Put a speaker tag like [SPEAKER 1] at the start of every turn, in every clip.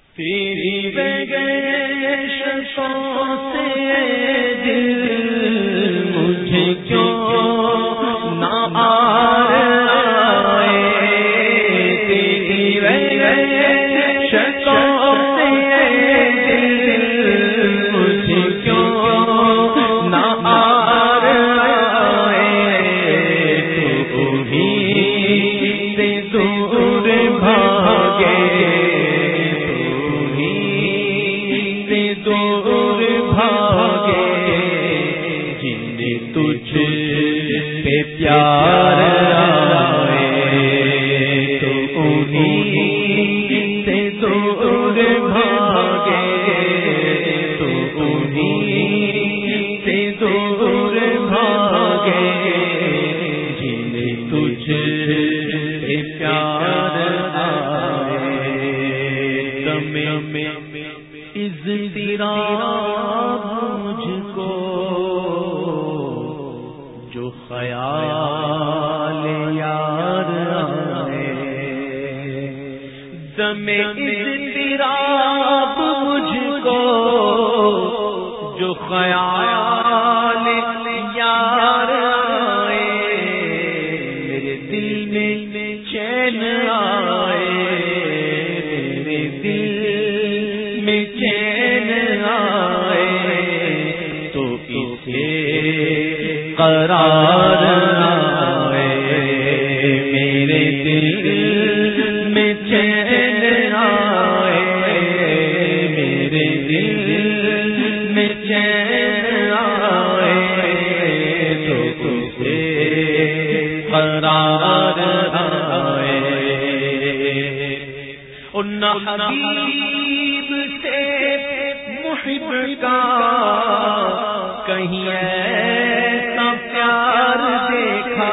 [SPEAKER 1] تیری بغیر شفاعت سے دل مجھے کیوں نہ آئے، تیری بغیر شفاعت سے دل مجھے کیوں نہ آئے، تو بھی سے دور بھاگے، دور بھاگے، جن تجھ پہ پیار آئے، تو انہیں سے دور بھاگے، تو انہیں سے دور بھاگے، جن تجھ پہ پیار آئے۔ اضطراب مجھ کو جو خیال یار آئے، دم اضطراب مجھ کو جو خیال یار آئے، میرے دل میں چین آئے، میرے دل میں چین آئے، تو اسے قرار آئے، میرے دل میں چین آئے، میرے دل میں چین آئے، تو اسے قرار آئے۔ ان حبیب سے محب کا کہیں ایسا پیار دیکھا،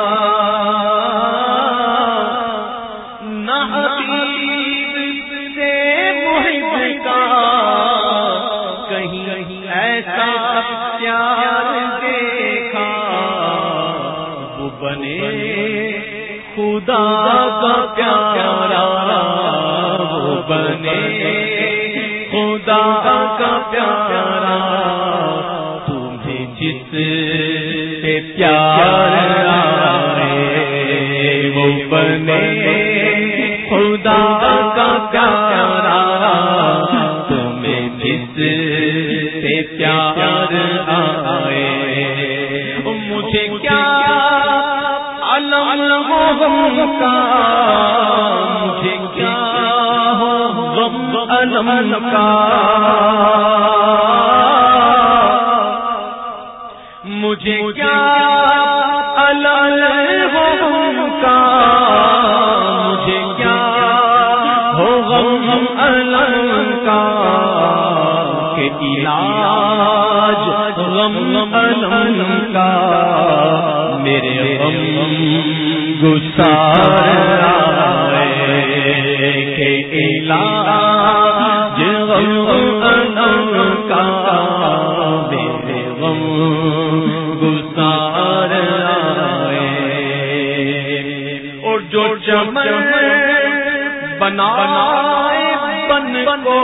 [SPEAKER 1] نہ حبیب سے محب کا کہیں ایسا پیار دیکھا، وہ بنے خدا کا پیارا، وہ بنے خدا کا پیارا، تمہیں جس سے پیار آئے، وہ بنے خدا کا پیارا، تمہیں جس سے پیار آئے۔ مجھے کیا علم ہو غم کا، مجھے کیا ہو غم علم کا، مجھے کیا علم ہو غم کا، مجھے کیا ہو غم علم کا، کہ علاج غم علم کا، میرے غم گسار آئے، کہ علاج غم علم کا، میرے غم گسار آئے۔ اور جو چمن بنائے بن کو،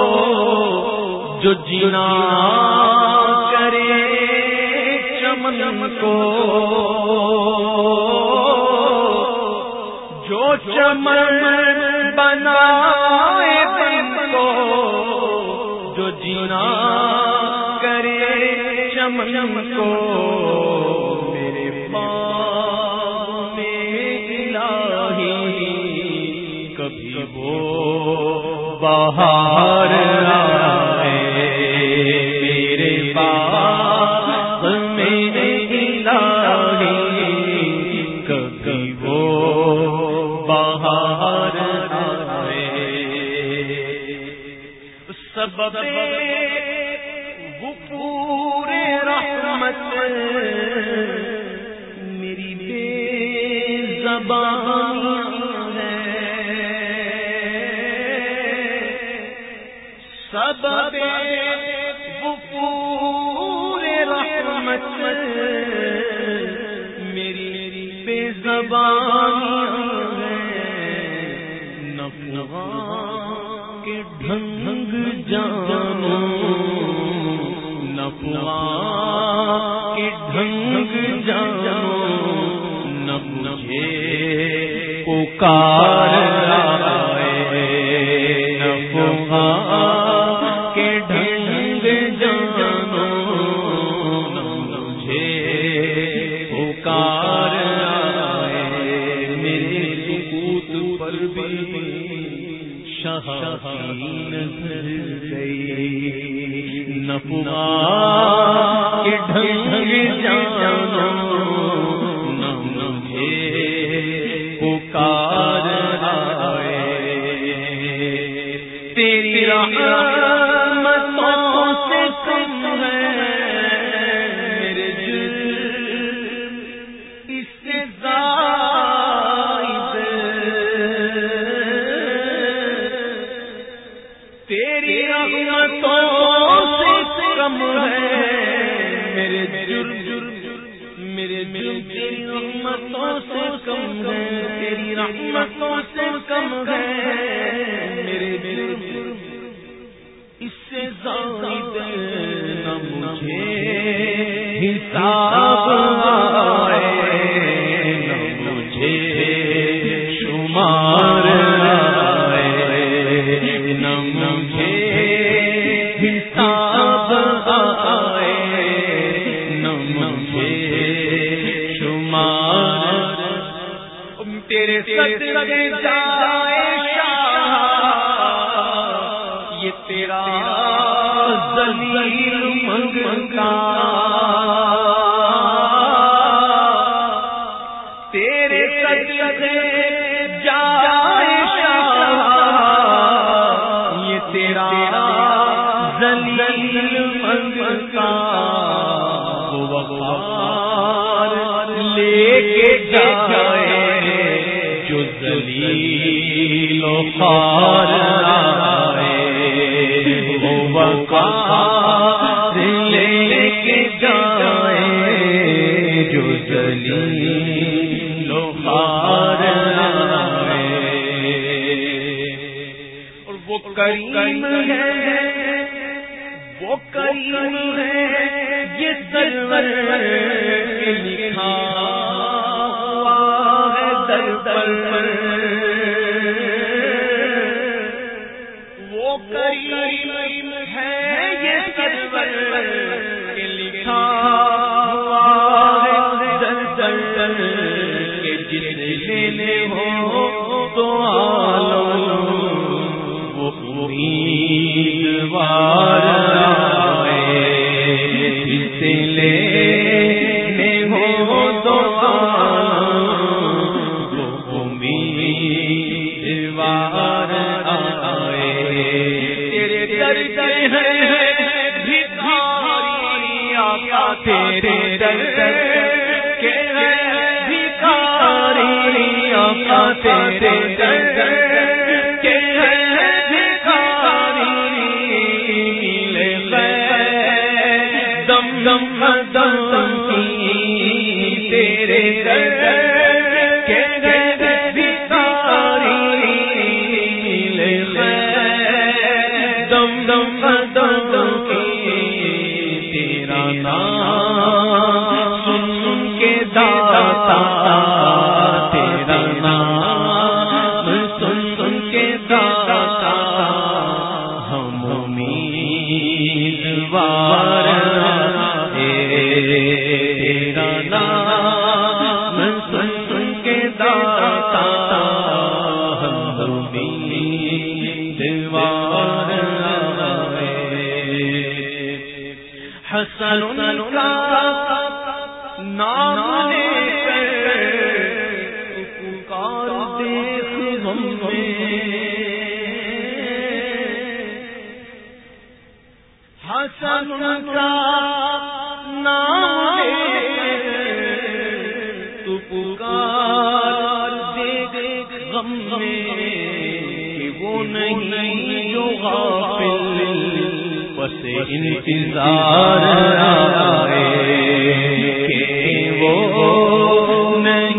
[SPEAKER 1] جو جینا کرے چمن کو، جو چمن بنائے بن کو، جو جینا کرے چمن کو، میرے باغ میں الہی کبھی وہ بہار آئے، میرے باغ میں الہی کبھی وہ بہار آئے۔ سبب وہ پورے رحمت میری بے زبانیاں ہے، سبب وہ پورے رحمت میری بے زبانیاں ہے، نفغاں کے ڈھنگ جانو نفوا کے ڈھنگ جانو نہ مجھے پکار آئے نفوا کے ڈھنگ جانو نہ مجھے پکار آئے میرے سکوت پر بھی شاہین نظر گئی نفوا کے ڈھنگ جانو نہ مجھے پکار آئے تیری رحمتوں سے کم ہے میرے جرم اس سے زائد تیری رحمتوں سے کم ہے میرے جرم میرے جرم تیری رحمتوں سے کم ہے تیری رحمتوں سے کم ہے میرے جرم اس سے زائد نہ مجھے حساب آئے نہ مجھے شمار نہ مجھے حساب آئے نہ مجھے شمار تیرے صدقے جائے شاہ یہ تیرا ذلیل منگا تیرے صدقے جائے تیرا ذلیل منگا وہ وقار لے کے جائے جو ذلیل و خوار آئے وہ وقار لے کے جائے جو ذلیل و خوار کریم ہے وہ کریم ہے یہ سرور کے لکھا ہوا ہے در پر وہ کریم ہے یہ سرور کے لکھا ہوا ہے در پر کہ جس لینے ہو تو عالم امیدوار آئے جس لینے ہو تو امیدوار آئے تیرے در در ہے بھکاری آقا تیرے در در کے ہے بھکاری آقا تیرے در در دم کی تیرے کے بھکاری لے دم دم کی تیرا نام سن کے داتا تیرا نام سن کے داتا ہم امیدوار تیرا نام سن کے داتا ہم امیدوار حسن کا نام لے کر پکار دیکھ ہم حسن کا نام تو پکار دے غم میں وہ نہیں جو غافل بس انتظار آئے کہ وہ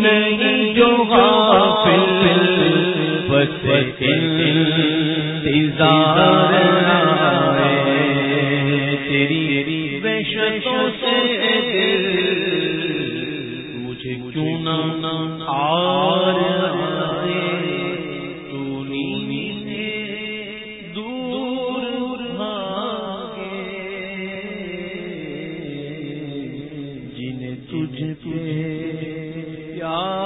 [SPEAKER 1] نہیں جو غافل بس انتظار دیدار آئے تیری وحشتوں سے مجھے کیوں نہ ہار آئے تو نیند سے دور بھاگے جنہیں تجھ پہ پیار